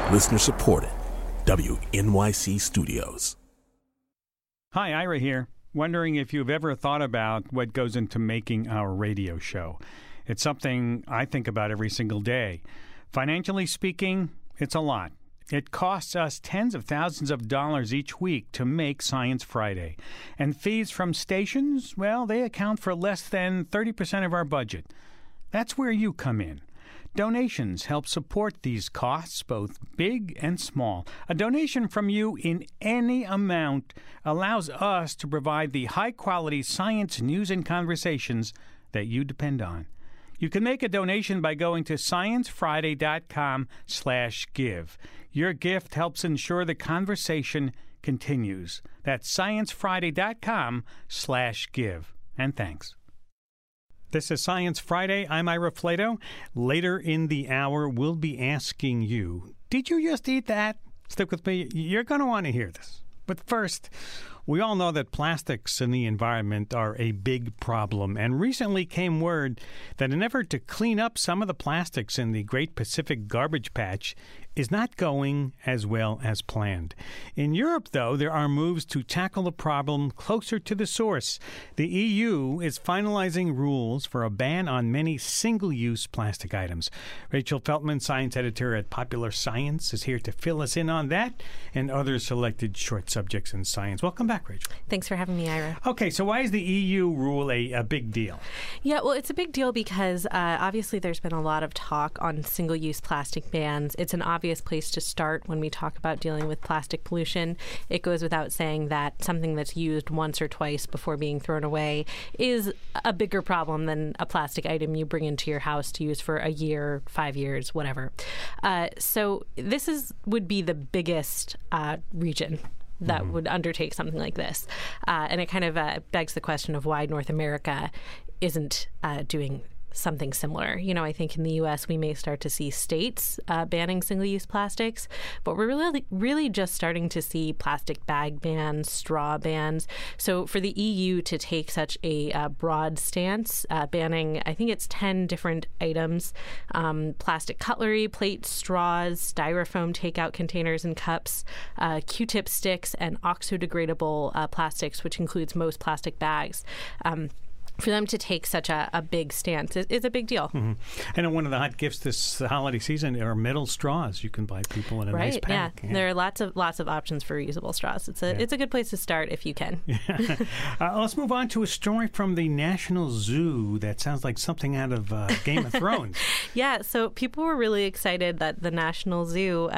Listener supported. WNYC Studios. Hi, Ira here. Wondering if you've ever thought about what goes into making our radio show. It's something I think about every single day. Financially speaking, it's a lot. It costs us tens of thousands of dollars each week to make Science Friday. And fees from stations, well, they account for less than 30% of our budget. That's where you come in. Donations help support these costs, both big and small. A donation from you in any amount allows us to provide the high-quality science news and conversations that you depend on. You can make a donation by going to sciencefriday.com/give. Your gift helps ensure the conversation continues. That's sciencefriday.com/give. And thanks. This is Science Friday. I'm Ira Flato. Later in the hour, we'll be asking you, did you just eat that? Stick with me. You're going to want to hear this. But first, we all know that plastics in the environment are a big problem, and recently came word that an effort to clean up some of the plastics in the Great Pacific Garbage Patch is not going as well as planned. In Europe, though, there are moves to tackle the problem closer to the source. The EU is finalizing rules for a ban on many single-use plastic items. Rachel Feltman, science editor at Popular Science, is here to fill us in on that and other selected short subjects in science. Welcome back, Rachel. Thanks for having me, Ira. Okay, so why is the EU rule a big deal? Yeah, well, it's a big deal because obviously there's been a lot of talk on single-use plastic bans. It's an obvious place to start when we talk about dealing with plastic pollution. It goes without saying that something that's used once or twice before being thrown away is a bigger problem than a plastic item you bring into your house to use for a year, 5 years, whatever. So this would be the biggest region that would undertake something like this. And it kind of begs the question of why North America isn't doing something similar. You know, I think in the U.S. we may start to see states banning single-use plastics, but we're really just starting to see plastic bag bans, straw bans. So for the EU to take such a broad stance, banning, I think it's 10 different items, plastic cutlery, plates, straws, styrofoam takeout containers and cups, Q-tip sticks, and oxo-degradable plastics, which includes most plastic bags. For them to take such a big stance is a big deal. Mm-hmm. And one of the hot gifts this holiday season are metal straws you can buy people in a nice pack. Yeah. There are lots of options for reusable straws. It's a good place to start if you can. Yeah. Let's move on to a story from the National Zoo that sounds like something out of Game of Thrones. Yeah, so people were really excited that the National Zoo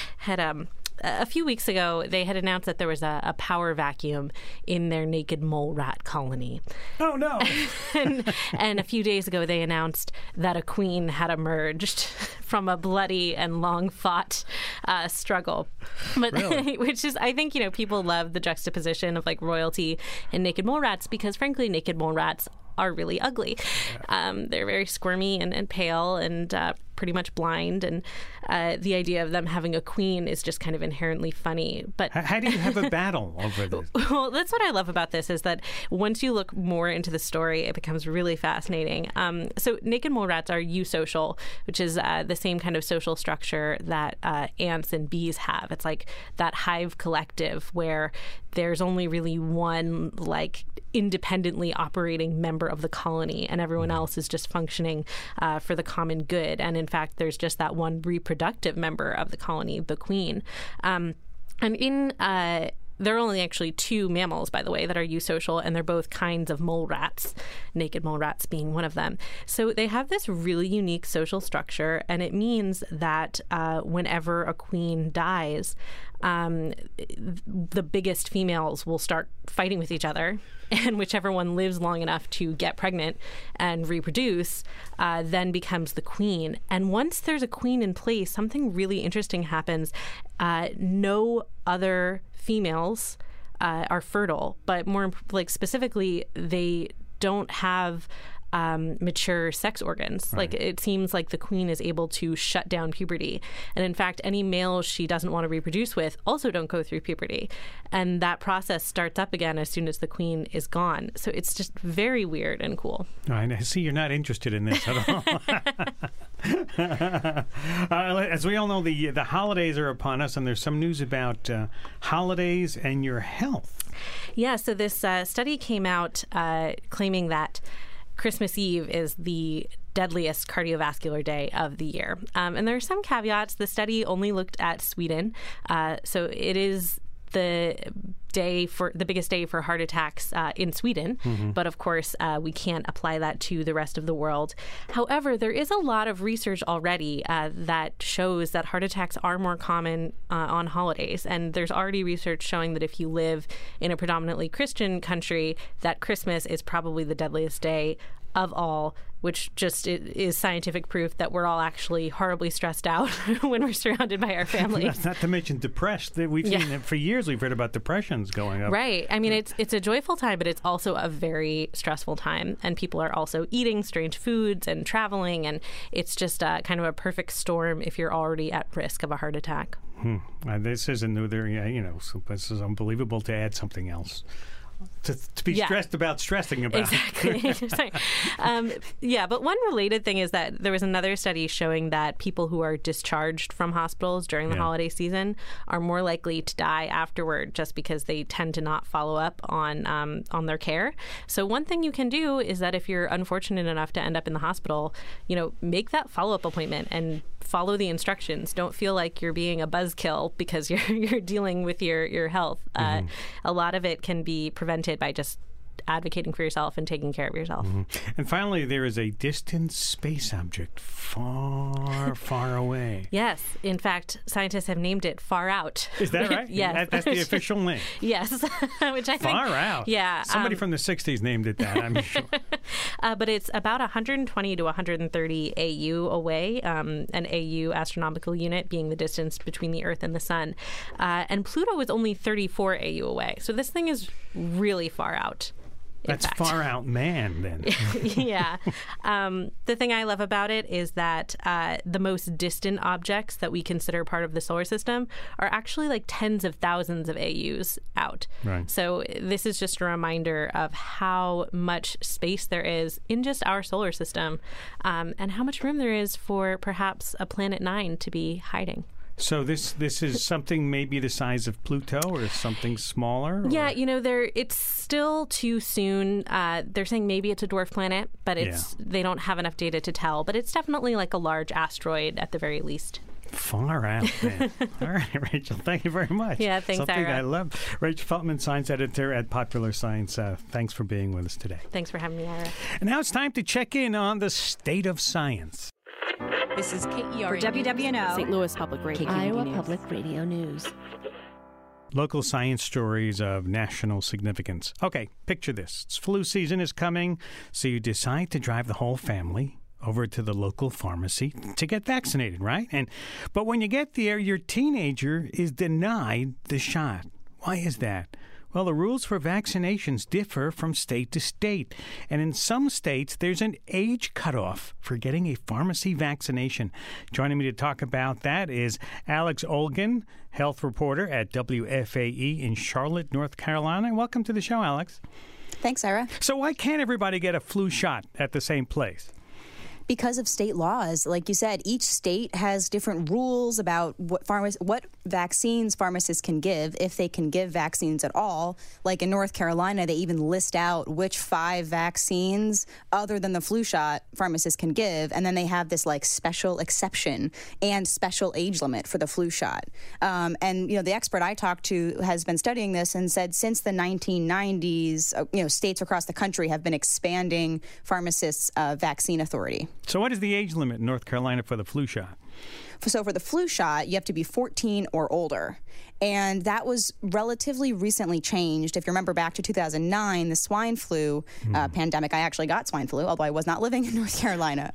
had a few weeks ago, they had announced that there was a power vacuum in their naked mole rat colony. Oh, no. and a few days ago, they announced that a queen had emerged from a bloody and long-fought struggle. But really? Which is, I think, people love the juxtaposition of like royalty and naked mole rats because, frankly, naked mole rats are really ugly. They're very squirmy and pale and pretty much blind, and the idea of them having a queen is just kind of inherently funny. But how do you have a battle over this? Well, that's what I love about this is that once you look more into the story, it becomes really fascinating. So naked mole rats are eusocial, which is the same kind of social structure that ants and bees have. It's like that hive collective where there's only really one like independently operating member of the colony, and everyone else is just functioning for the common good. And in fact, there's just that one reproductive member of the colony, the queen. And there are only actually 2 mammals, by the way, that are eusocial, and they're both kinds of mole rats, naked mole rats being one of them. So they have this really unique social structure, and it means that whenever a queen dies, the biggest females will start fighting with each other, and whichever one lives long enough to get pregnant and reproduce then becomes the queen. And once there's a queen in place, something really interesting happens. No other females are fertile, but more like specifically, they don't have mature sex organs. Right. Like it seems like the queen is able to shut down puberty. And in fact, any males she doesn't want to reproduce with also don't go through puberty. And that process starts up again as soon as the queen is gone. So it's just very weird and cool. I see you're not interested in this at all. As we all know, the holidays are upon us, and there's some news about holidays and your health. Yeah, so this study came out claiming that Christmas Eve is the deadliest cardiovascular day of the year. And there are some caveats. The study only looked at Sweden. So it is the biggest day for heart attacks in Sweden. Mm-hmm. But of course, we can't apply that to the rest of the world. However, there is a lot of research already that shows that heart attacks are more common on holidays. And there's already research showing that if you live in a predominantly Christian country, that Christmas is probably the deadliest day of all, which just is scientific proof that we're all actually horribly stressed out when we're surrounded by our family. Not to mention depressed. We've seen it for years. We've heard about depressions going up. Right. I mean, it's a joyful time, but it's also a very stressful time. And people are also eating strange foods and traveling. And it's just kind of a perfect storm if you're already at risk of a heart attack. This isn't new. So this is unbelievable to add something else. To be stressed about stressing about. Exactly. But one related thing is that there was another study showing that people who are discharged from hospitals during the holiday season are more likely to die afterward just because they tend to not follow up on their care. So one thing you can do is that if you're unfortunate enough to end up in the hospital, make that follow-up appointment and follow the instructions. Don't feel like you're being a buzzkill because you're dealing with your health. A lot of it can be prevented by just advocating for yourself and taking care of yourself. And finally, there is a distant space object far, far away. Yes. In fact, scientists have named it Far Out. Is that right? Yes. That's the official name. Yes. Which I think... Far Out. Yeah. Somebody from the 60s named it that, I'm sure. But it's about 120 to 130 AU away, an AU astronomical unit being the distance between the Earth and the Sun. And Pluto is only 34 AU away. So this thing is really far out. That's far out, man, then. Yeah. The thing I love about it is that the most distant objects that we consider part of the solar system are actually like tens of thousands of AUs out. Right. So this is just a reminder of how much space there is in just our solar system and how much room there is for perhaps a Planet 9 to be hiding. So this is something maybe the size of Pluto or something smaller? Or? Yeah, it's still too soon. They're saying maybe it's a dwarf planet, but they don't have enough data to tell. But it's definitely like a large asteroid at the very least. Far out, man. All right, Rachel, thank you very much. Yeah, thanks, Something Ira. I love. Rachel Feltman, science editor at Popular Science. Thanks for being with us today. Thanks for having me, Ira. And now it's time to check in on the state of science. This is KERA for WWNO, St. Louis Public Radio, Iowa Public Radio News. Local science stories of national significance. Okay, picture this. It's flu season is coming, so you decide to drive the whole family over to the local pharmacy to get vaccinated, right? But when you get there, your teenager is denied the shot. Why is that? Well, the rules for vaccinations differ from state to state. And in some states, there's an age cutoff for getting a pharmacy vaccination. Joining me to talk about that is Alex Olgin, health reporter at WFAE in Charlotte, North Carolina. Welcome to the show, Alex. Thanks, Ira. So why can't everybody get a flu shot at the same place? Because of state laws. Like you said, each state has different rules about what vaccines pharmacists can give, if they can give vaccines at all. Like in North Carolina, they even list out which 5 vaccines other than the flu shot pharmacists can give, and then they have this like special exception and special age limit for the flu shot. And the expert I talked to has been studying this and said since the 1990s, states across the country have been expanding pharmacists' vaccine authority. So what is the age limit in North Carolina for the flu shot? So for the flu shot, you have to be 14 or older. And that was relatively recently changed. If you remember back to 2009, the swine flu pandemic, I actually got swine flu, although I was not living in North Carolina.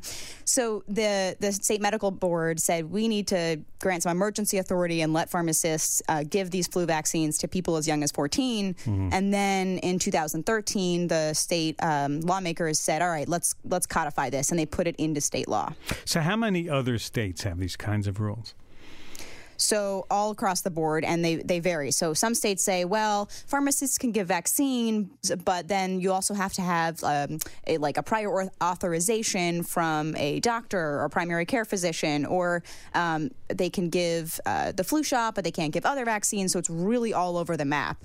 So the state medical board said we need to grant some emergency authority and let pharmacists give these flu vaccines to people as young as 14. And then in 2013, the state lawmakers said, all right, let's codify this. And they put it into state law. So how many other states have these kinds of rules? So all across the board, and they vary. So some states say, well, pharmacists can give vaccines, but then you also have to have a prior authorization from a doctor or primary care physician, or they can give the flu shot, but they can't give other vaccines. So it's really all over the map.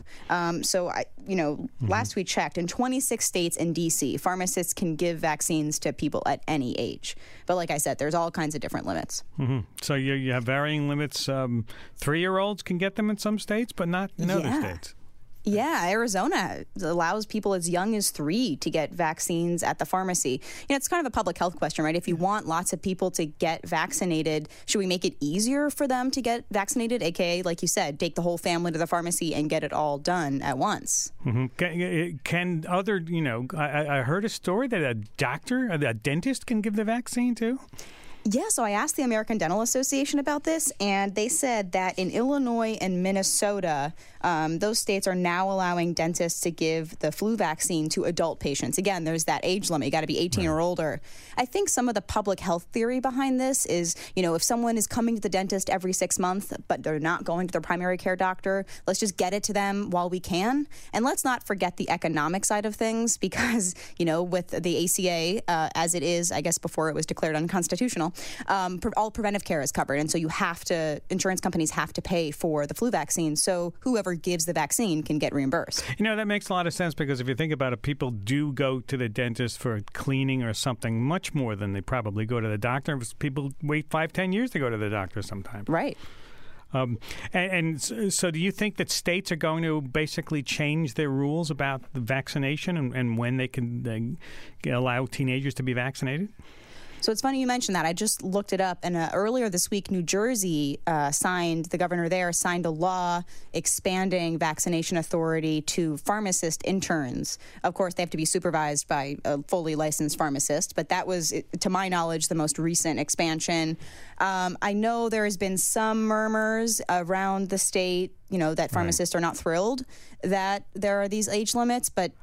Last we checked, in 26 states and D.C., pharmacists can give vaccines to people at any age. But like I said, there's all kinds of different limits. Mm-hmm. So you have varying limits. 3-year-olds can get them in some states, but not in other states. Yeah, Arizona allows people as young as 3 to get vaccines at the pharmacy. It's kind of a public health question, right? If you want lots of people to get vaccinated, should we make it easier for them to get vaccinated? AKA, like you said, take the whole family to the pharmacy and get it all done at once. Mm-hmm. Can other, I heard a story that a dentist can give the vaccine too? Yeah, so I asked the American Dental Association about this, and they said that in Illinois and Minnesota, those states are now allowing dentists to give the flu vaccine to adult patients. Again, there's that age limit. You got to be 18 or older. I think some of the public health theory behind this is, if someone is coming to the dentist every 6 months, but they're not going to their primary care doctor, let's just get it to them while we can. And let's not forget the economic side of things, because, with the ACA, as it is, I guess before it was declared unconstitutional, all preventive care is covered. And so insurance companies have to pay for the flu vaccine. So whoever gives the vaccine can get reimbursed. That makes a lot of sense, because if you think about it, people do go to the dentist for cleaning or something much more than they probably go to the doctor. People wait 5-10 years to go to the doctor sometimes. Right. So do you think that states are going to basically change their rules about the vaccination and when they can allow teenagers to be vaccinated? So it's funny you mentioned that. I just looked it up, and earlier this week, New Jersey the governor there signed a law expanding vaccination authority to pharmacist interns. Of course, they have to be supervised by a fully licensed pharmacist, but that was, to my knowledge, the most recent expansion. I know there has been some murmurs around the state, that pharmacists are not thrilled that there are these age limits, but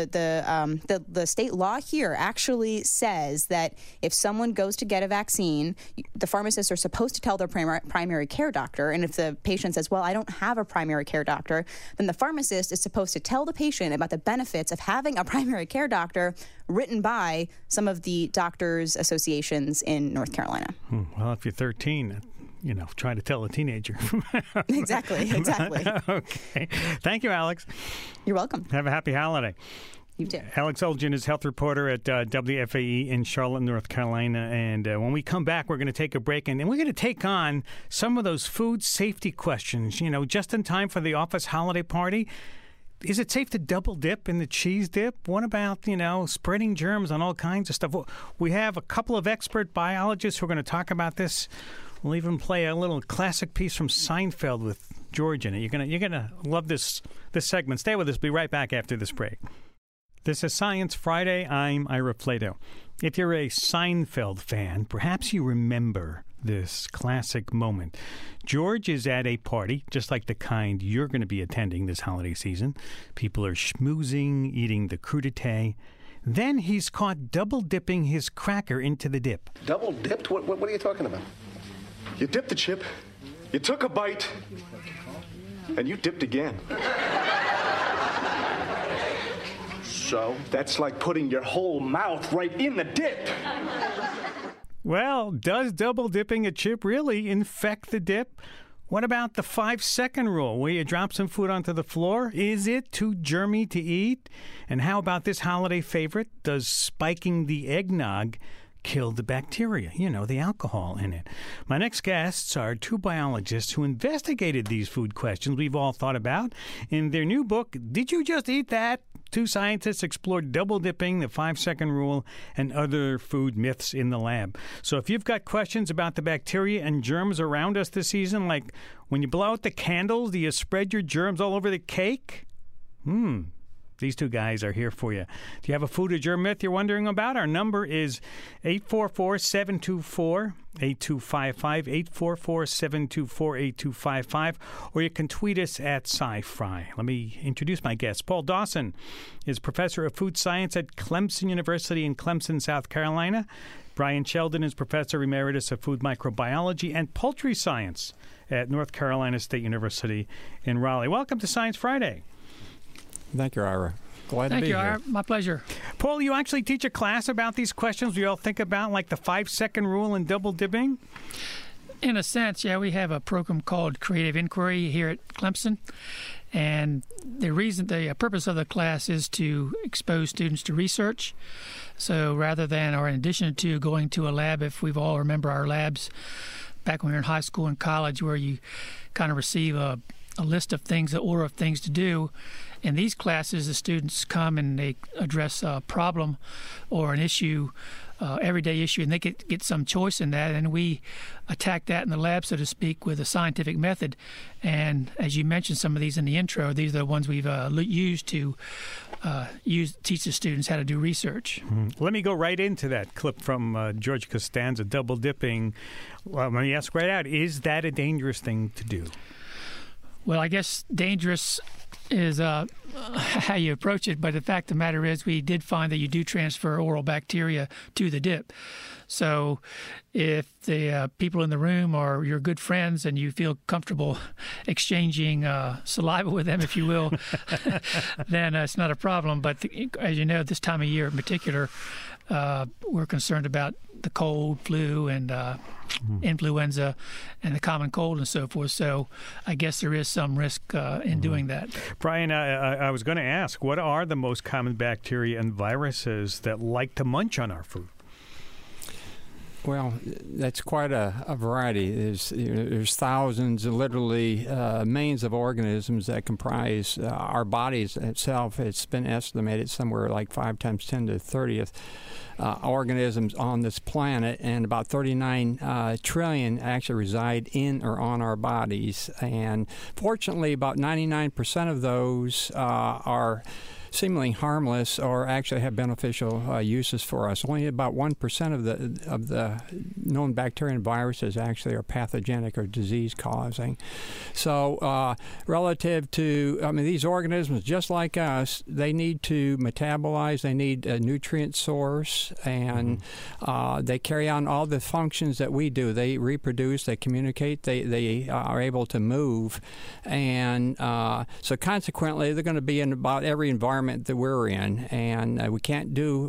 the state law here actually says that if someone goes to get a vaccine, the pharmacists are supposed to tell their primary care doctor, and if the patient says, well, I don't have a primary care doctor, then the pharmacist is supposed to tell the patient about the benefits of having a primary care doctor written by some of the doctors' associations in North Carolina. Well, if you're 13, try to tell a teenager. Exactly. Okay. Thank you, Alex. You're welcome. Have a happy holiday. You too. Alex Olgin is health reporter at WFAE in Charlotte, North Carolina. And when we come back, we're going to take a break. And we're going to take on some of those food safety questions, just in time for the office holiday party. Is it safe to double dip in the cheese dip? What about, spreading germs on all kinds of stuff? We have a couple of expert biologists who are going to talk about this. We'll even play a little classic piece from Seinfeld with George in it. You're gonna love this segment. Stay with us. Be right back after this break. This is Science Friday. I'm Ira Flato. If you're a Seinfeld fan, perhaps you remember this classic moment. George is at a party, just like the kind you're going to be attending this holiday season. People are schmoozing, eating the crudité. Then he's caught double-dipping his cracker into the dip. Double-dipped? What are you talking about? You dipped the chip, you took a bite, and you dipped again. So? That's like putting your whole mouth right in the dip. Well, does double dipping a chip really infect the dip? What about the 5-second rule, where you drop some food onto the floor? Is it too germy to eat? And how about this holiday favorite? Does spiking the eggnog kill the bacteria, the alcohol in it? My next guests are 2 biologists who investigated these food questions we've all thought about. In their new book, Did You Just Eat That? 2 scientists explored double dipping, the 5-second rule, and other food myths in the lab. So if you've got questions about the bacteria and germs around us this season, like when you blow out the candles, do you spread your germs all over the cake? These 2 guys are here for you. Do you have a food or germ myth you're wondering about? Our number is 844-724-8255, 844-724-8255, or you can tweet us at SciFri. Let me introduce my guest. Paul Dawson is professor of food science at Clemson University in Clemson, South Carolina. Brian Sheldon is Professor Emeritus of Food Microbiology and Poultry Science at North Carolina State University in Raleigh. Welcome to Science Friday. Thank you, Ira. Glad to be here. Thank you, Ira. My pleasure. Paul, you actually teach a class about these questions we all think about, like the 5-second rule and double dipping? In a sense, yeah. We have a program called Creative Inquiry here at Clemson. And the purpose of the class is to expose students to research. So rather than, or in addition to going to a lab, if we've all remember our labs back when we were in high school and college, where you kind of receive a list of things, an order of things to do. In these classes, the students come and they address a problem or an issue, everyday issue, and they get some choice in that. And we attack that in the lab, so to speak, with a scientific method. And as you mentioned, some of these in the intro, these are the ones we've used to teach the students how to do research. Let me go right into that clip from George Costanza, double dipping. Well, let me ask right out, is that a dangerous thing to do? Well, I guess dangerous is how you approach it, but the fact of the matter is we did find that you do transfer oral bacteria to the dip. So if the people in the room are your good friends and you feel comfortable exchanging saliva with them, if you will, then it's not a problem. But as you know, this time of year in particular, we're concerned about the cold, flu, and influenza, and the common cold and so forth. So I guess there is some risk in doing that. Brian, I was going to ask, what are the most common bacteria and viruses that like to munch on our food? Well, that's quite a variety. There's thousands, literally millions of organisms that comprise our bodies itself. It's been estimated somewhere like 5 times 10 to the 30th organisms on this planet, and about 39 trillion actually reside in or on our bodies. And fortunately, about 99% of those are seemingly harmless or actually have beneficial uses for us. Only about 1% of the known bacteria and viruses actually are pathogenic or disease-causing. So relative to, these organisms, just like us, they need to metabolize, they need a nutrient source, and they carry on all the functions that we do. They reproduce, they communicate, they are able to move, and so consequently, they're going to be in about every environment that we're in, and we can't do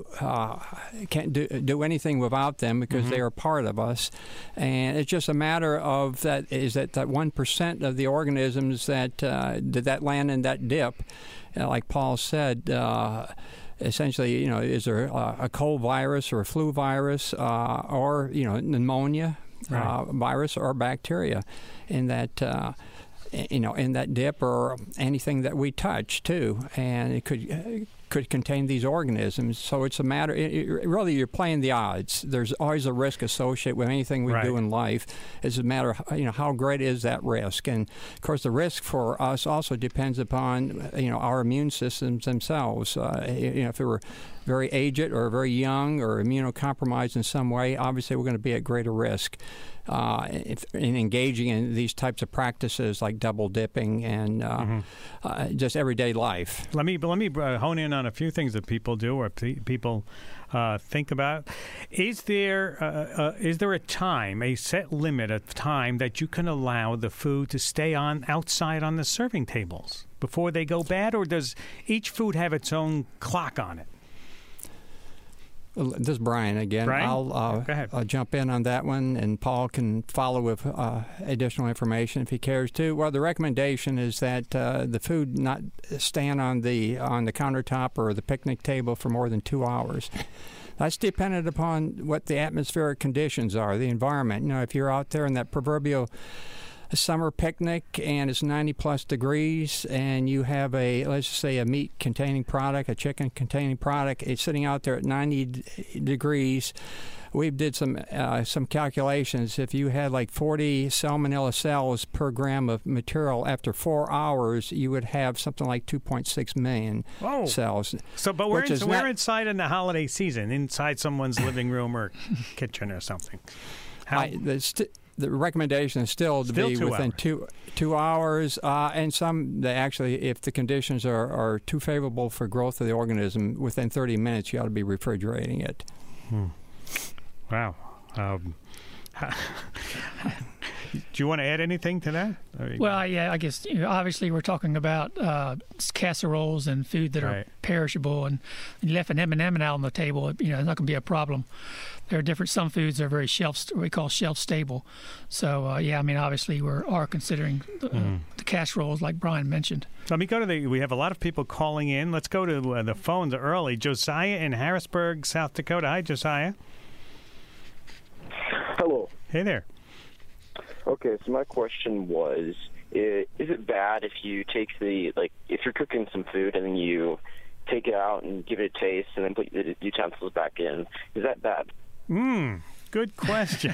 anything without them because they are part of us. And it's just a matter of that 1% of the organisms that land in that dip, like Paul said. Essentially, is there a cold virus or a flu virus or pneumonia virus or bacteria in that? In that dip, or anything that we touch too, and it could contain these organisms. So it's a matter. Really, you're playing the odds. There's always a risk associated with anything we do in life. It's a matter of how great is that risk, and of course the risk for us also depends upon our immune systems themselves. If we're very aged or very young or immunocompromised in some way, obviously we're going to be at greater risk in engaging in these types of practices like double dipping and just everyday life. Let me hone in on a few things that people do or people think about. Is there a time, a set limit of time that you can allow the food to stay outside on the serving tables before they go bad, or does each food have its own clock on it? This is Brian again. Brian? I'll jump in on that one, and Paul can follow with additional information if he cares to. Well, the recommendation is that the food not stand on the countertop or the picnic table for more than 2 hours. That's dependent upon what the atmospheric conditions are, the environment. If you're out there in that proverbial summer picnic and it's 90-plus degrees, and you have let's just say a meat-containing product, a chicken-containing product, it's sitting out there at 90 degrees. We did some calculations. If you had like 40 salmonella cells per gram of material after 4 hours, you would have something like 2.6 million cells. So, but we're inside in the holiday season, inside someone's living room or kitchen or something. The recommendation is still to be within 2 hours, and some they actually, if the conditions are too favorable for growth of the organism, within 30 minutes you ought to be refrigerating it. Wow. Do you want to add anything to that? Well, yeah, I guess obviously we're talking about casseroles and food that are perishable, and you left an M&M out on the table, it's not going to be a problem. There are some foods that are very we call shelf stable. So obviously we are considering the casseroles like Brian mentioned. Let me go to we have a lot of people calling in. Let's go to the phones early. Josiah in Harrisburg, South Dakota. Hi, Josiah. Hello. Hey there. Okay, so my question was, is it bad if you take if you're cooking some food and then you take it out and give it a taste and then put the utensils back in? Is that bad? Good question.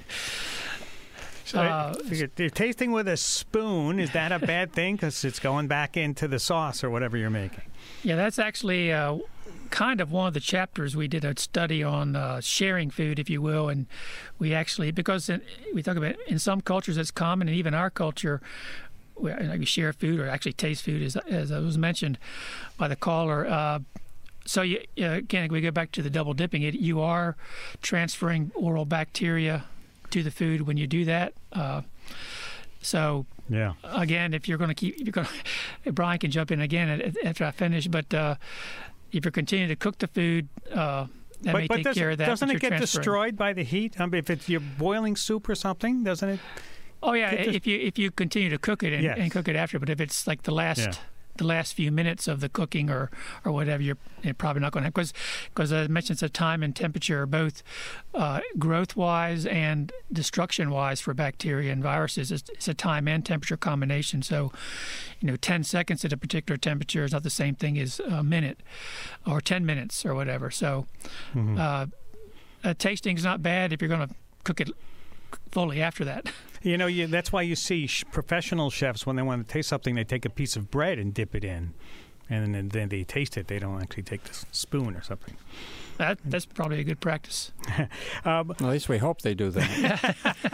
So you're tasting with a spoon. Is that a bad thing because it's going back into the sauce or whatever you're making? Yeah, that's actually kind of one of the chapters. We did a study on sharing food, if you will, and we actually, because we talk about in some cultures it's common, and even our culture, we share food or actually taste food, as was mentioned by the caller. So again, we go back to the double dipping. You are transferring oral bacteria to the food when you do that. So again, if you're going to Brian can jump in again after I finish, but if you're continuing to cook the food, that may take care of that. Doesn't it get destroyed by the heat? If you're boiling soup or something, doesn't it? Oh yeah, if you continue to cook it and cook it after, but if it's like the last few minutes of the cooking or whatever, you're probably not going to, because I mentioned it's a time and temperature, both growth-wise and destruction-wise for bacteria and viruses. It's a time and temperature combination. So, 10 seconds at a particular temperature is not the same thing as a minute or 10 minutes or whatever. So, tasting is not bad if you're going to cook it fully after that. That's why you see professional chefs, when they want to taste something, they take a piece of bread and dip it in, and then they taste it. They don't actually take the spoon or something. That's probably a good practice. At least we hope they do that.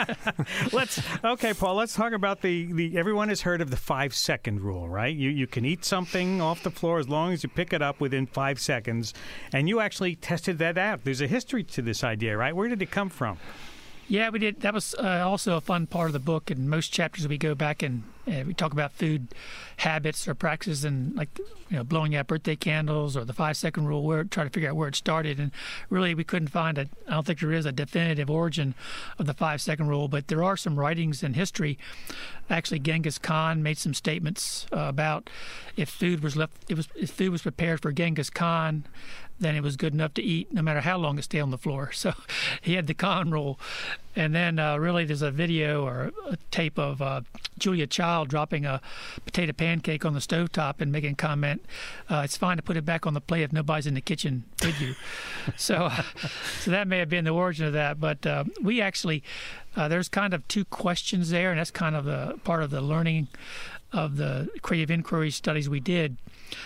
Paul, let's talk about the everyone has heard of the 5-second rule, right? You can eat something off the floor as long as you pick it up within 5 seconds, and you actually tested that out. There's a history to this idea, right? Where did it come from? Yeah, we did. That was also a fun part of the book. In most chapters, we go back and we talk about food habits or practices, and blowing out birthday candles or the 5-second rule. We're trying to figure out where it started, and really we couldn't find I don't think there is a definitive origin of the 5-second rule, but there are some writings in history. Actually, Genghis Khan made some statements about if food was prepared for Genghis Khan, then it was good enough to eat no matter how long it stayed on the floor. So he had the Khan rule. And then really there's a video or a tape of Julia Child dropping a potato pancake on the stovetop and making a comment, it's fine to put it back on the plate if nobody's in the kitchen with you. So that may have been the origin of that. But we actually, there's kind of two questions there, and that's kind of the part of the learning of the creative inquiry studies we did.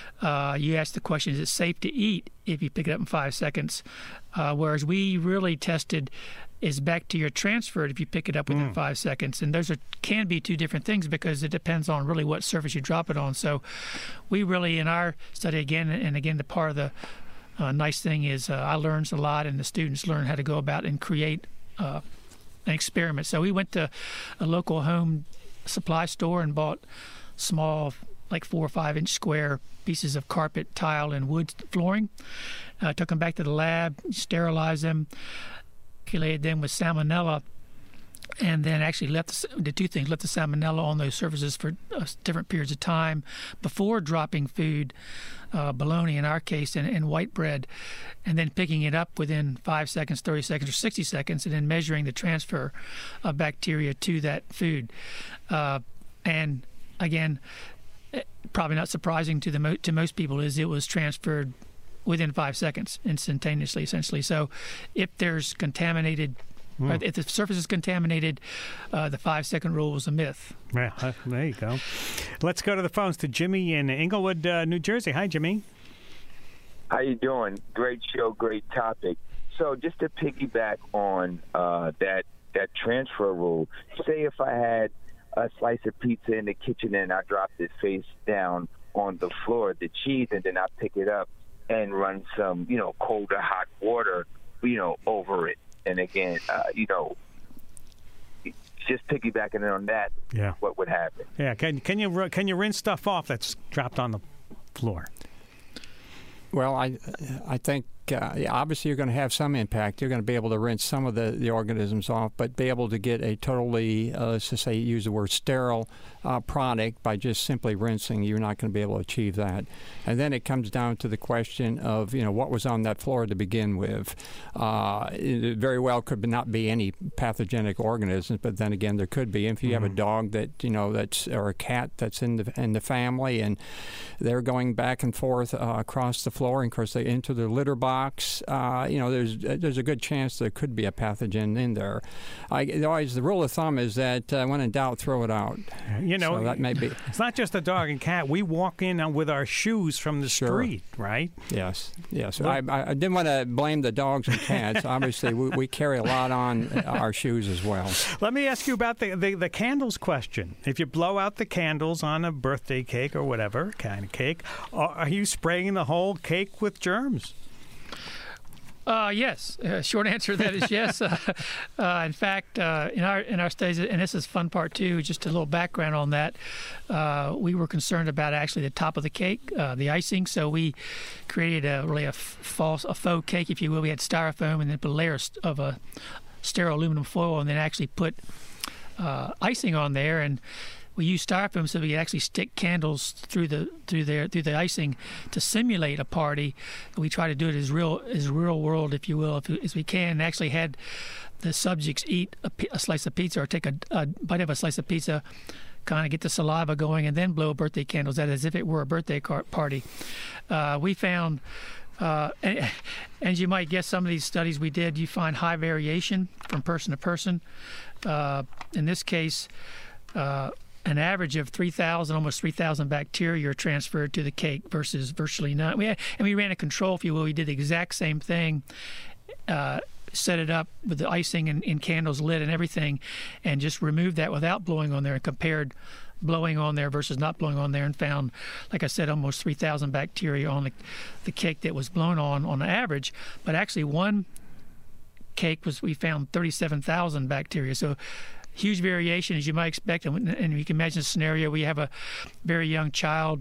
You asked the question, is it safe to eat if you pick it up in 5 seconds? Whereas we really tested, is bacteria transferred if you pick it up within 5 seconds? And those can be two different things because it depends on really what surface you drop it on. So we really, in our study, again, the part of the nice thing is I learned a lot, and the students learn how to go about and create an experiment. So we went to a local home supply store and bought small, like 4 or 5 inch square pieces of carpet, tile, and wood flooring. Took them back to the lab, sterilized them, chelated them with salmonella, and then actually did two things: left the salmonella on those surfaces for different periods of time before dropping food, bologna in our case, and white bread, and then picking it up within 5 seconds, 30 seconds, or 60 seconds, and then measuring the transfer of bacteria to that food. And again, probably not surprising to most people, is it was transferred within 5 seconds, instantaneously, essentially. So if there's contaminated, if the surface is contaminated, the 5-second rule was a myth. Yeah, there you go. Let's go to the phones to Jimmy in Englewood, New Jersey. Hi, Jimmy. How you doing? Great show, great topic. So just to piggyback on that transfer rule, say if I had a slice of pizza in the kitchen and I dropped it face down on the floor, the cheese, and then I pick it up and run some, cold or hot water, over it. And again, just piggybacking on that, what would happen? Yeah, can you rinse stuff off that's dropped on the floor? Well, I think obviously you're going to have some impact. You're going to be able to rinse some of the organisms off, but be able to get a totally, let's just say, use the word sterile product by just simply rinsing, you're not going to be able to achieve that. And then it comes down to the question of, what was on that floor to begin with. It very well could not be any pathogenic organisms, but then again, there could be. If you have a dog that, or a cat that's in the family, and they're going back and forth across the floor, and of course they enter the litter box, there's a good chance there could be a pathogen in there. Always the rule of thumb is that when in doubt, throw it out. So that may be. It's not just a dog and cat. We walk in with our shoes from the street, right? Yes. I didn't want to blame the dogs and cats. Obviously, we carry a lot on our shoes as well. Let me ask you about the candles question. If you blow out the candles on a birthday cake or whatever kind of cake, are you spraying the whole cake with germs? Yes. Short answer to that is yes. In fact, in our studies, and this is the fun part too, just a little background on that, we were concerned about actually the top of the cake, the icing. So we created a faux cake, if you will. We had styrofoam and then put layers of a sterile aluminum foil, and then actually put icing on there. And we use styrofoam so we could actually stick candles through the icing to simulate a party. We try to do it as real world, if you will, as we can. And actually had the subjects eat a slice of pizza or take a bite of a slice of pizza, kind of get the saliva going, and then blow birthday candles out as if it were a birthday party. We found, as you might guess, some of these studies we did, you find high variation from person to person. In this case, an average of 3,000, almost 3,000 bacteria are transferred to the cake versus virtually none. We ran a control, if you will. We did the exact same thing, set it up with the icing and candles lit and everything, and just removed that without blowing on there and compared blowing on there versus not blowing on there, and found, like I said, almost 3,000 bacteria on the cake that was blown on average. But actually one cake we found 37,000 bacteria. So huge variation, as you might expect, and you can imagine a scenario where you have a very young child,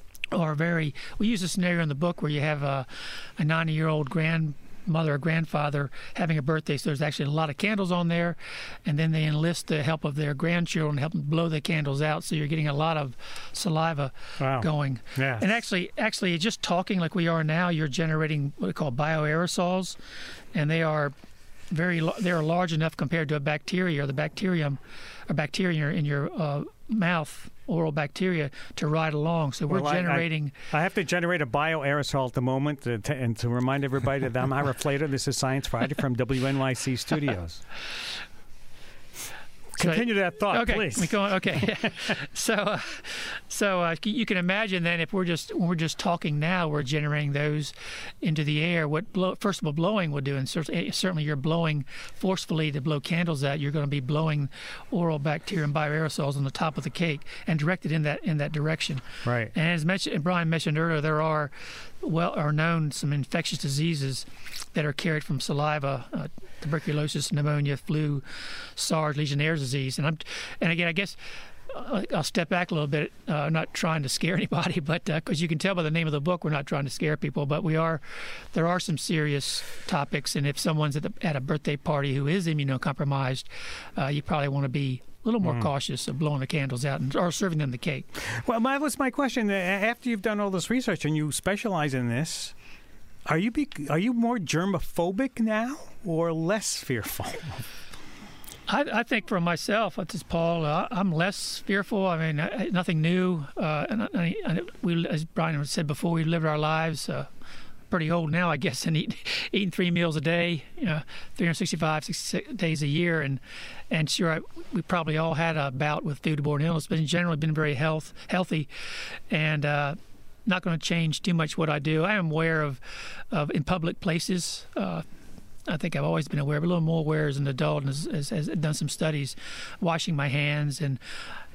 we use a scenario in the book where you have a 90-year-old grandmother or grandfather having a birthday, so there's actually a lot of candles on there, and then they enlist the help of their grandchildren to help them blow the candles out, so you're getting a lot of saliva going. Yeah. And actually, just talking like we are now, you're generating what we call bioaerosols, and they are large enough compared to a bacteria or the bacteria in your mouth, oral bacteria, to ride along. So we're generating. I have to generate a bioaerosol at the moment, and to remind everybody that I'm Ira Flater. This is Science Friday from WNYC Studios. Continue that thought, please. Okay. So you can imagine then when we're just talking now, we're generating those into the air. First of all, blowing would do, and certainly you're blowing forcefully to blow candles out. You're going to be blowing oral bacteria and bioaerosols on the top of the cake and directed in that direction. Right. And as Brian mentioned earlier, there are known some infectious diseases that are carried from saliva, tuberculosis, pneumonia, flu, SARS, Legionnaire's disease. And again, I guess I'll step back a little bit. I'm not trying to scare anybody, but because you can tell by the name of the book, we're not trying to scare people. But there are some serious topics, and if someone's at a birthday party who is immunocompromised, you probably want to be a little more cautious of blowing the candles out or serving them the cake. Well, that was my question. After you've done all this research and you specialize in this, are you more germophobic now or less fearful? I think for myself, this is Paul, I'm less fearful. I mean, nothing new. As Brian said before, we lived our lives pretty old now, I guess, and eating 3 meals a day, 365 days a year, and sure, we probably all had a bout with foodborne illness, but in general, been very healthy, and not going to change too much what I do. I am aware of in public places. I think I've always been aware, but a little more aware as an adult, and has done some studies, washing my hands and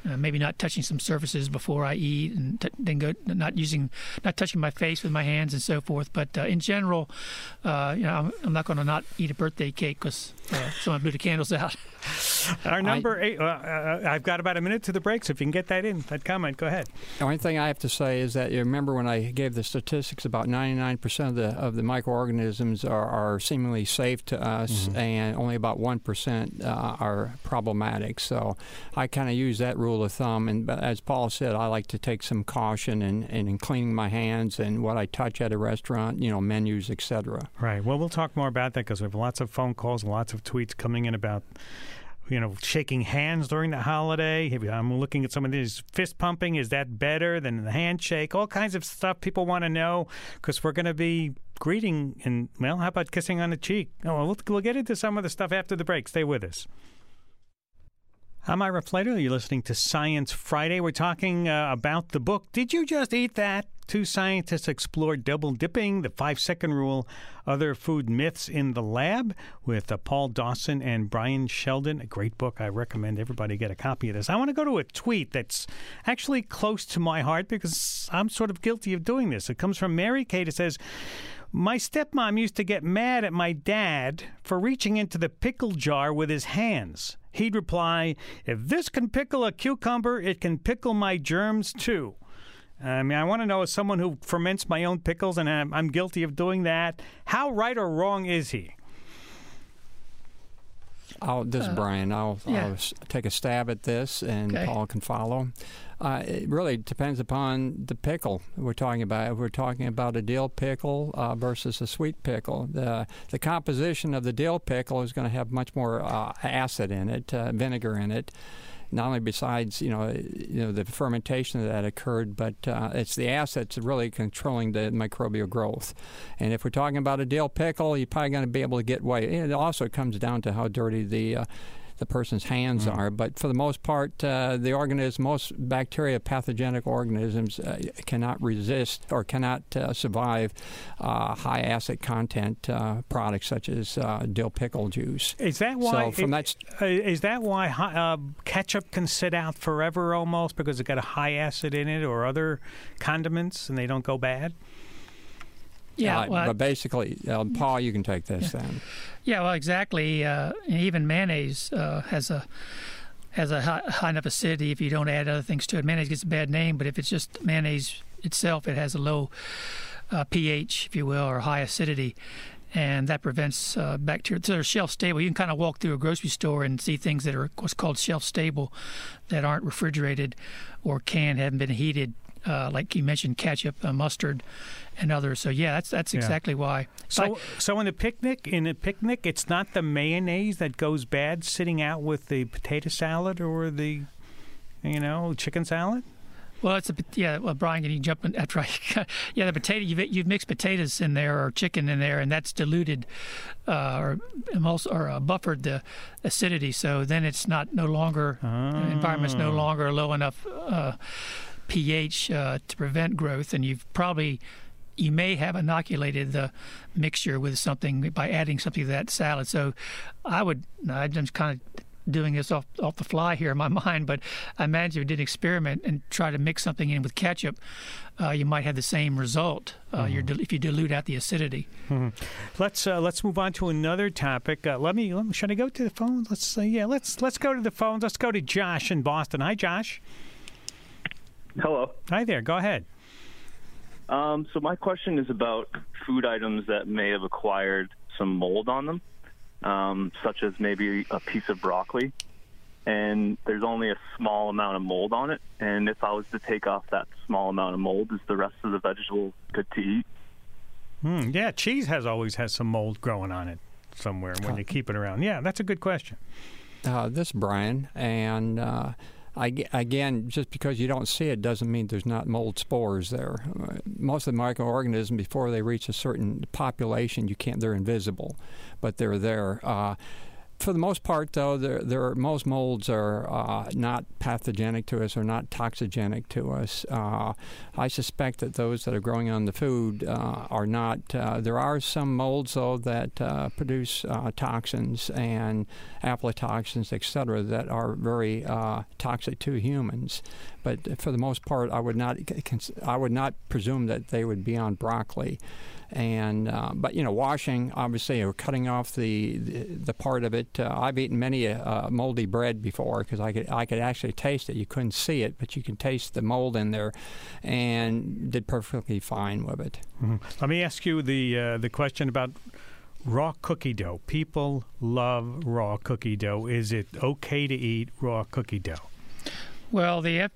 maybe not touching some surfaces before I eat, and then not touching my face with my hands and so forth. But in general, I'm not going to not eat a birthday cake because someone blew the candles out. Our number 8. I've got about a minute to the break, so if you can get that in, that comment, go ahead. The only thing I have to say is that you remember when I gave the statistics about 99% of the microorganisms are seemingly safe to us, and only about 1% are problematic. So I kind of use that rule of thumb. And as Paul said, I like to take some caution in cleaning my hands and what I touch at a restaurant, menus, etc. Right. Well, we'll talk more about that because we have lots of phone calls, lots of tweets coming in about shaking hands during the holiday. I'm looking at some of these fist pumping. Is that better than the handshake? All kinds of stuff people want to know because we're going to be greeting and, how about kissing on the cheek? Oh, we'll get into some of the stuff after the break. Stay with us. I'm Ira Flatow. You're listening to Science Friday. We're talking about the book, Did You Just Eat That? Two scientists explore double dipping, the 5-second rule, other food myths in the lab with Paul Dawson and Brian Sheldon. A great book. I recommend everybody get a copy of this. I want to go to a tweet that's actually close to my heart because I'm sort of guilty of doing this. It comes from Mary Kate. It says, my stepmom used to get mad at my dad for reaching into the pickle jar with his hands. He'd reply, if this can pickle a cucumber, it can pickle my germs too. I want to know, as someone who ferments my own pickles, and I'm guilty of doing that, how right or wrong is he? This is Brian. I'll take a stab at this, and Paul can follow. It really depends upon the pickle we're talking about. If we're talking about a dill pickle versus a sweet pickle, the composition of the dill pickle is going to have much more acid in it, vinegar in it. Not only besides the fermentation that occurred, but it's the acids really controlling the microbial growth. And if we're talking about a dill pickle, you're probably going to be able to get away. It also comes down to how dirty the person's hands are. But for the most part, most bacteria pathogenic organisms cannot resist or cannot survive high acid content products such as dill pickle juice. Is that why? Is that why ketchup can sit out forever almost because it's got a high acid in it, or other condiments, and they don't go bad? Yeah, but basically, Paul, you can take this then. Yeah, well, exactly. Even mayonnaise has a high enough acidity if you don't add other things to it. Mayonnaise gets a bad name, but if it's just mayonnaise itself, it has a low pH, if you will, or high acidity, and that prevents bacteria. So they're shelf stable. You can kind of walk through a grocery store and see things that are what's called shelf stable, that aren't refrigerated or haven't been heated. Like you mentioned, ketchup, mustard, and others. So that's exactly why. So in a picnic, it's not the mayonnaise that goes bad sitting out with the potato salad or the, chicken salad. Well, Well, Brian, can you jump in after I? The potato. You've mixed potatoes in there or chicken in there, and that's diluted or buffered the acidity. So then it's no longer the environment's no longer low enough pH to prevent growth, and you may have inoculated the mixture with something by adding something to that salad. So I'm just kind of doing this off the fly here in my mind, but I imagine if you did an experiment and try to mix something in with ketchup, you might have the same result if you dilute out the acidity. Let's move on to another topic. Should I go to the phone? Let's go to the phones. Let's go to Josh in Boston. Hi, Josh. Hello. Hi there. Go ahead. So my question is about food items that may have acquired some mold on them, such as maybe a piece of broccoli, and there's only a small amount of mold on it. And if I was to take off that small amount of mold, is the rest of the vegetable good to eat? Yeah, cheese always has some mold growing on it somewhere when you keep it around. Yeah, that's a good question. This is Brian, and again, just because you don't see it doesn't mean there's not mold spores there. Most of the microorganisms, before they reach a certain population, they're invisible, but they're there. For the most part, though, most molds are not pathogenic to us or not toxigenic to us. I suspect that those that are growing on the food are not. There are some molds, though, that produce toxins and aflatoxins, etc., that are very toxic to humans. But for the most part, I would not presume that they would be on broccoli. And but washing, obviously, or cutting off the part of it. I've eaten many moldy bread before because I could actually taste it. You couldn't see it, but you can taste the mold in there, and did perfectly fine with it. Mm-hmm. Let me ask you the question about raw cookie dough. People love raw cookie dough. Is it okay to eat raw cookie dough? Well, the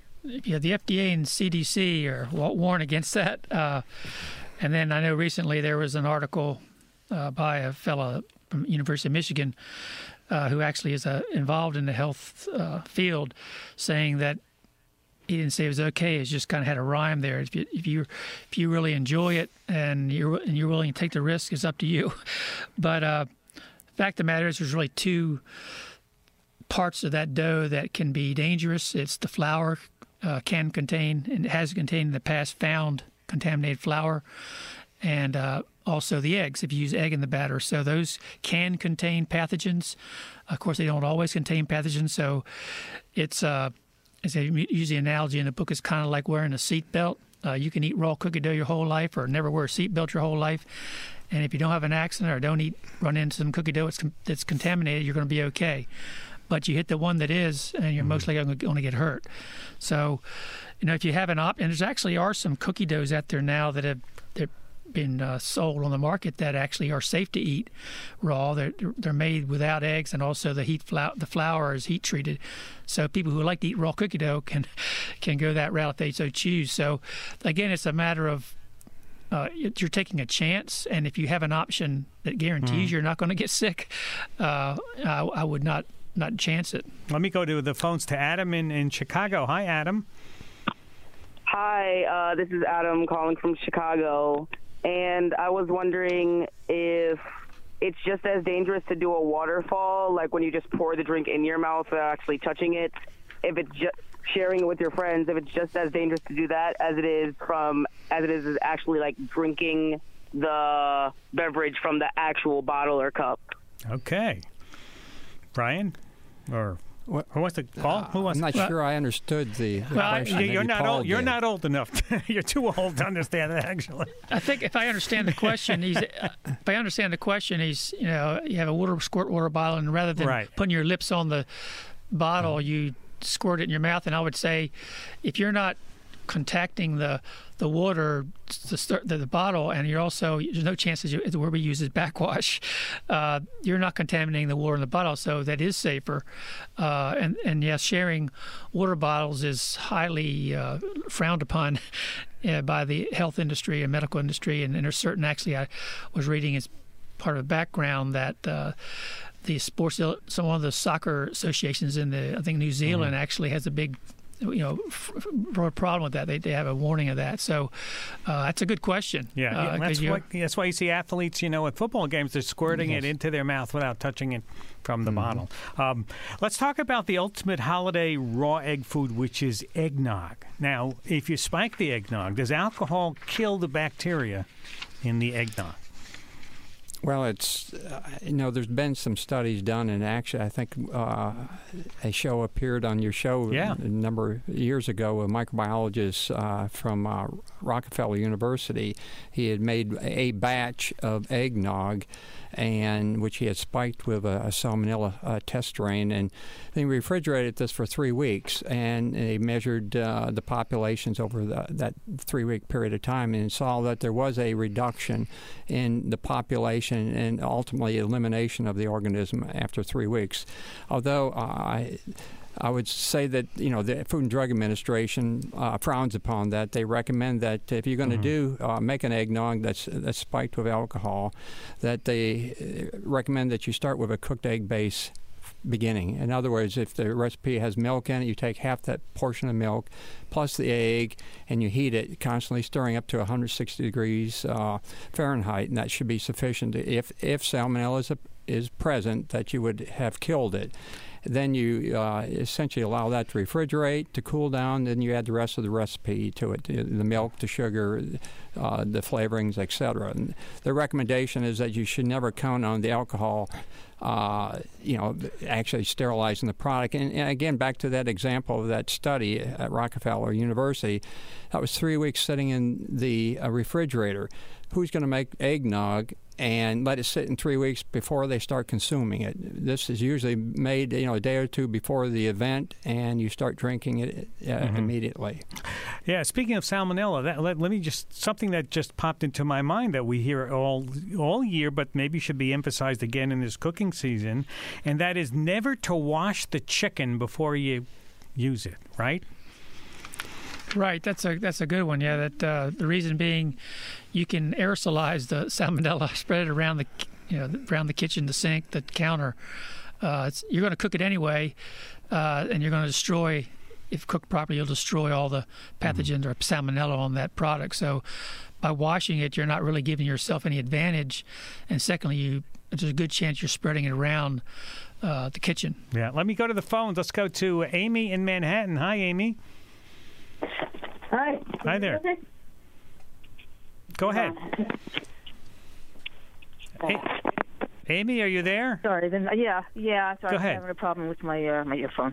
FDA and CDC are warn against that. And then I know recently there was an article by a fellow from University of Michigan who actually is involved in the health field, saying that he didn't say it was okay. It's just kind of had a rhyme there. If you really enjoy it and you're willing to take the risk, it's up to you. But the fact of the matter is, there's really two parts of that dough that can be dangerous. It's the flour can contain, and has contained in the past, found contaminated flour, and also the eggs, if you use egg in the batter. So those can contain pathogens. Of course, they don't always contain pathogens. So it's, as I use the analogy in the book, it's kind of like wearing a seatbelt. You can eat raw cookie dough your whole life, or never wear a seatbelt your whole life. And if you don't have an accident or run into some cookie dough that's contaminated, you're going to be okay. But you hit the one that is, and you're most likely going to get hurt. So, if you have and there's actually are some cookie doughs out there now that have been sold on the market that actually are safe to eat raw. They're made without eggs, and also the flour is heat treated. So people who like to eat raw cookie dough can go that route if they so choose. So again, it's a matter of you're taking a chance, and if you have an option that guarantees you're not going to get sick, I would not chance it. Let me go to the phones to Adam in Chicago. Hi, Adam. Hi, this is Adam calling from Chicago, and I was wondering if it's just as dangerous to do a waterfall, like when you just pour the drink in your mouth without actually touching it, if it's just sharing it with your friends, if it's just as dangerous to do that as it is actually like drinking the beverage from the actual bottle or cup. Okay. Brian? Or who wants to call? I'm not sure I understood the question. You're not old enough. You're too old to understand it, actually. I think if I understand the question, you have a squirt water bottle, and rather than putting your lips on the bottle, you squirt it in your mouth. And I would say, if you're not contacting the water, the bottle, and you're also, there's no chances the word we use is backwash. You're not contaminating the water in the bottle, so that is safer. And yes, sharing water bottles is highly frowned upon by the health industry and medical industry. And there's certain, actually, I was reading as part of the background that the sports, some of the soccer associations in I think New Zealand actually has a big problem with that. They have a warning of that. So that's a good question. Yeah, that's why you see athletes, at football games, they're squirting it into their mouth without touching it from the bottle. Let's talk about the ultimate holiday raw egg food, which is eggnog. Now, if you spike the eggnog, does alcohol kill the bacteria in the eggnog? Well, it's, there's been some studies done, and actually I think a show appeared on your show a number of years ago, a microbiologist from Rockefeller University. He had made a batch of eggnog, and which he had spiked with a salmonella test strain, and then he refrigerated this for 3 weeks, and he measured the populations over that 3-week period of time, and saw that there was a reduction in the population and ultimately elimination of the organism after 3 weeks. Although I would say that the Food and Drug Administration frowns upon that. They recommend that if you're going to make an eggnog that's spiked with alcohol, that they recommend that you start with a cooked egg base beginning. In other words, if the recipe has milk in it, you take half that portion of milk plus the egg, and you heat it, constantly stirring up to 160 degrees Fahrenheit, and that should be sufficient if salmonella is is present that you would have killed it. Then you essentially allow that to refrigerate, to cool down. Then you add the rest of the recipe to it, the milk, the sugar, the flavorings, etc. And the recommendation is that you should never count on the alcohol, actually sterilizing the product. And again, back to that example of that study at Rockefeller University, that was 3 weeks sitting in the refrigerator. Who's going to make eggnog and let it sit in 3 weeks before they start consuming it? This is usually made, a day or two before the event, and you start drinking it immediately. Yeah, speaking of salmonella, let me something that just popped into my mind that we hear all year, but maybe should be emphasized again in this cooking season, and that is never to wash the chicken before you use it, right? Right, that's a good one. Yeah, that the reason being, you can aerosolize the salmonella, spread it around the kitchen, the sink, the counter. You're going to cook it anyway, and you're going to destroy. If cooked properly, you'll destroy all the pathogens or salmonella on that product. So, by washing it, you're not really giving yourself any advantage. And secondly, there's a good chance you're spreading it around the kitchen. Yeah. Let me go to the phones. Let's go to Amy in Manhattan. Hi, Amy. Hi. Hi there. Okay? Go ahead. Hey, Amy, are you there? Sorry. Yeah. Sorry, Go ahead. I'm having a problem with my my earphone.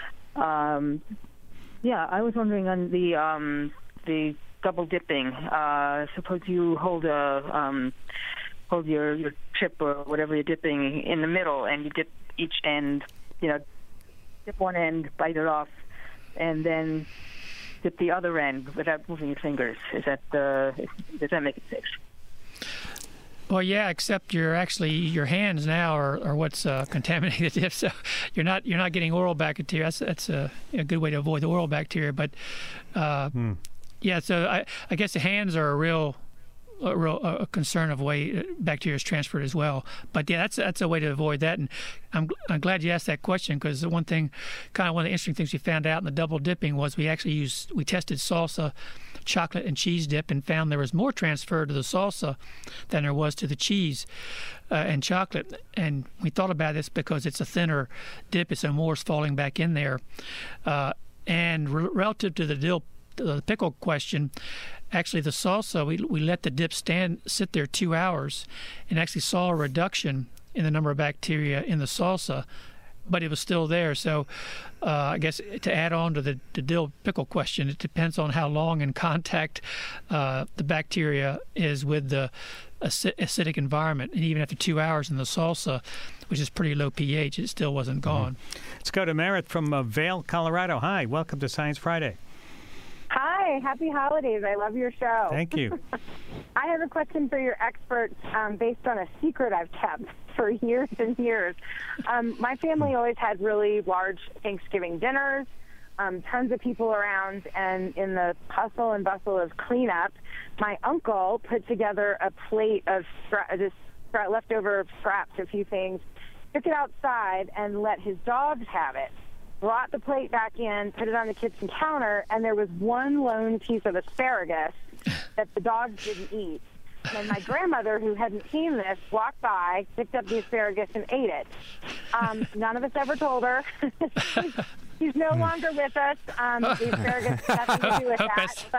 I was wondering on the double dipping. Suppose you hold your chip or whatever you're dipping in the middle, and you dip each end. Dip one end, bite it off, and then dip the other end without moving your fingers. Does that make it safe? Well, yeah, except your hands now are what's contaminating the dip. So you're not getting oral bacteria. That's a good way to avoid the oral bacteria. But yeah, so I guess the hands are a real concern of way bacteria is transferred as well. But yeah, that's a way to avoid that. And I'm glad you asked that question, because the one of the interesting things we found out in the double dipping was we tested salsa, chocolate, and cheese dip, and found there was more transfer to the salsa than there was to the cheese and chocolate. And we thought about this because it's a thinner dip, so more is falling back in there. And relative to the pickle question, actually the salsa, we let the dip sit there 2 hours, and actually saw a reduction in the number of bacteria in the salsa, but it was still there. So I guess to add on to the dill pickle question, it depends on how long in contact the bacteria is with the acidic environment. And even after 2 hours in the salsa, which is pretty low pH, it still wasn't gone. Let's go to Merritt from Vail, Colorado. Hi, welcome to Science Friday. Hi, happy holidays. I love your show. Thank you. I have a question for your experts based on a secret I've kept for years and years. My family always had really large Thanksgiving dinners, tons of people around, and in the hustle and bustle of cleanup, my uncle put together a plate of leftover scraps, a few things, took it outside and let his dogs have it. Brought the plate back in, put it on the kitchen counter, and there was one lone piece of asparagus that the dogs didn't eat. And my grandmother, who hadn't seen this, walked by, picked up the asparagus, and ate it. None of us ever told her. He's no longer with us. The asparagus has nothing to do with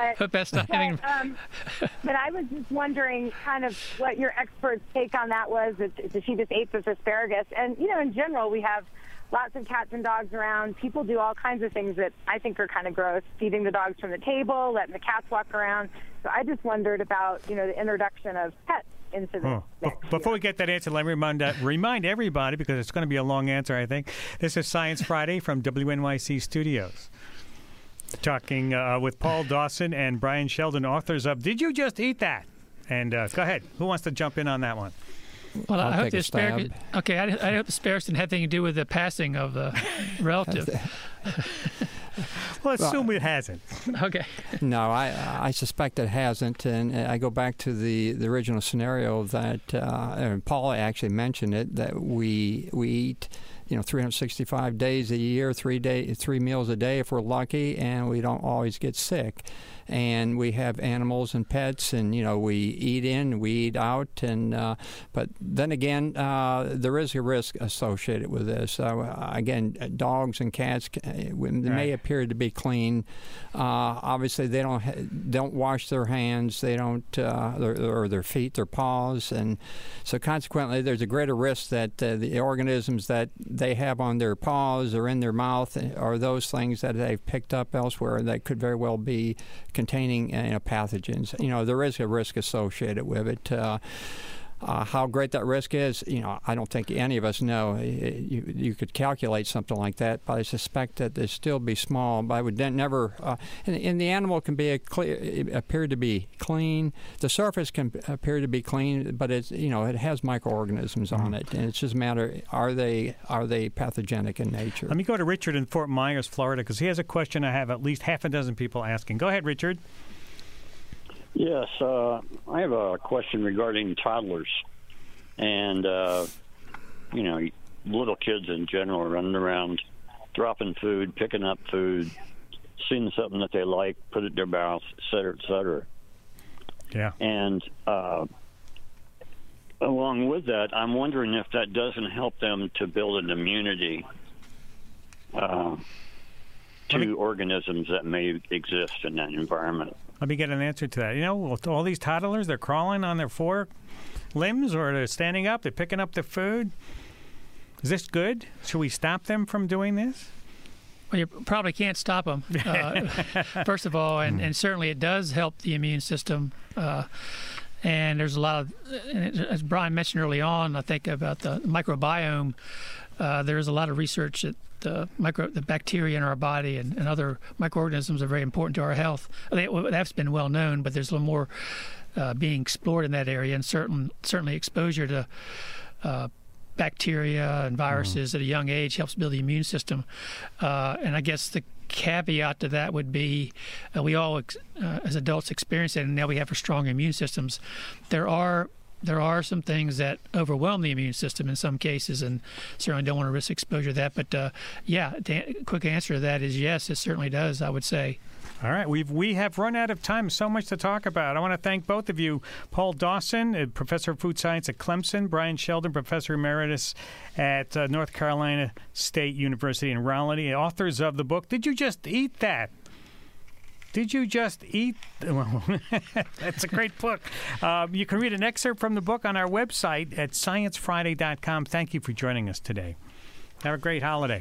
that. But I was just wondering kind of what your expert's take on that was. That she just ate this asparagus. And, in general, we have lots of cats and dogs around. People do all kinds of things that I think are kind of gross, feeding the dogs from the table, letting the cats walk around. So I just wondered about, the introduction of pets into the mix. Before we get that answer, let me remind everybody, because it's going to be a long answer, I think. This is Science Friday from WNYC Studios. Talking with Paul Dawson and Brian Sheldon, authors of Did You Just Eat That? And go ahead. Who wants to jump in on that one? Well, I hope the asparagus. Okay, I hope the asparagus didn't have anything to do with the passing of the relative. Well, assume it hasn't. Okay. No, I suspect it hasn't, and I go back to the original scenario that Paul actually mentioned it, that we eat 365 days a year, 3 meals a day if we're lucky, and we don't always get sick. And we have animals and pets, and we eat in, we eat out, and but then again, there is a risk associated with this. Again, dogs and cats may appear to be clean. Obviously, they don't wash their hands, they don't, or their feet, their paws, and so consequently, there's a greater risk that the organisms that they have on their paws or in their mouth are those things that they've picked up elsewhere that could very well be containing pathogens. There is a risk associated with it. How great that risk is, I don't think any of us know. You could calculate something like that, but I suspect that it'd still be small. But I would never. And the animal can appear to be clean. The surface can appear to be clean, but it has microorganisms on it, and it's just a matter: are they pathogenic in nature? Let me go to Richard in Fort Myers, Florida, because he has a question I have at least half a dozen people asking. Go ahead, Richard. Yes, I have a question regarding toddlers and, little kids in general running around, dropping food, picking up food, seeing something that they like, put it in their mouth, et cetera, et cetera. Yeah. And along with that, I'm wondering if that doesn't help them to build an immunity to organisms that may exist in that environment. Let me get an answer to that. With all these toddlers, they're crawling on their four limbs, or they're standing up, they're picking up the food. Is this good? Should we stop them from doing this? Well, you probably can't stop them, first of all, and certainly it does help the immune system. And there's a lot of, as Brian mentioned early on, I think about the microbiome. There's a lot of research that the bacteria in our body and other microorganisms are very important to our health. That's been well known, but there's a little more being explored in that area, and certainly exposure to bacteria and viruses at a young age helps build the immune system. And I guess the caveat to that would be we all, as adults, experience it, and now we have strong immune systems. There are some things that overwhelm the immune system in some cases, and certainly don't want to risk exposure to that. But the quick answer to that is yes, it certainly does, I would say. All right, we have run out of time. So much to talk about. I want to thank both of you, Paul Dawson, professor of food science at Clemson, Brian Sheldon, professor emeritus at North Carolina State University in Raleigh, authors of the book "Did You Just Eat That?" Did you just eat? Well, that's a great book. You can read an excerpt from the book on our website at sciencefriday.com. Thank you for joining us today. Have a great holiday.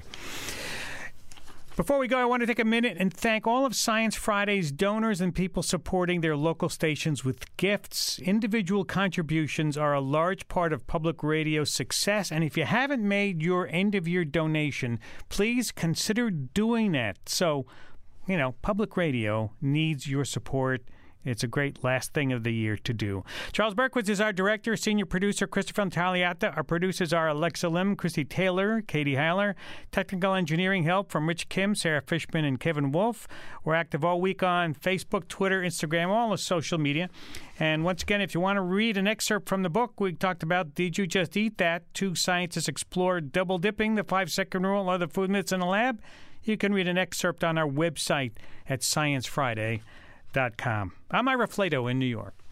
Before we go, I want to take a minute and thank all of Science Friday's donors and people supporting their local stations with gifts. Individual contributions are a large part of public radio's success, and if you haven't made your end-of-year donation, please consider doing that. So, public radio needs your support. It's a great last thing of the year to do. Charles Berkowitz is our director, senior producer Christopher Intagliata. Our producers are Alexa Lim, Christy Taylor, Katie Heiler. Technical engineering help from Rich Kim, Sarah Fishman, and Kevin Wolf. We're active all week on Facebook, Twitter, Instagram, all the social media. And once again, if you want to read an excerpt from the book, we talked about Did You Just Eat That? Two scientists explore double dipping, the 5-second rule, other food myths in the lab. You can read an excerpt on our website at sciencefriday.com. I'm Ira Flato in New York.